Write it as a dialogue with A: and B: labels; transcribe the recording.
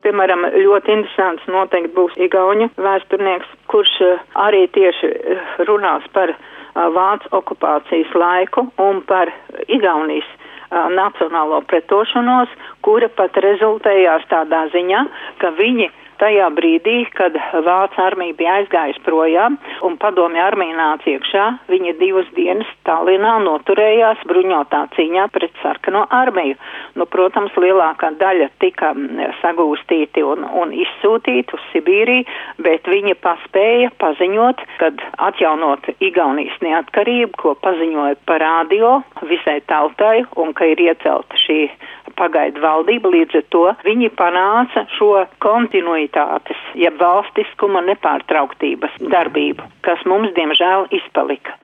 A: piemēram, ļoti interesants noteikti būs igauņu vēsturnieks, kurš arī tieši runās par Vācu okupācijas laiku un par Igaunijas nacionālo pretošanos, kura pat rezultējās tādā ziņā, ka viņi tajā brīdī, kad Vācu armija bija aizgājusi projām un padomju armija nāca iekšā, viņi 2 dienas Tallinā noturējās bruņotā cīņā pret sarkano armiju. Nu, protams, lielākā daļa tika sagūstīti un izsūtīti uz Sibīriju, bet viņi paspēja paziņot, kad atjaunot Igaunijas neatkarību, ko paziņoja pa radio visai tautai un ka ir iecelta šī pagaidu valdība, līdz ar to viņi panāca šo kontinuitātes, jeb valstiskuma nepārtrauktības darbību, kas mums, diemžēl, izpalika.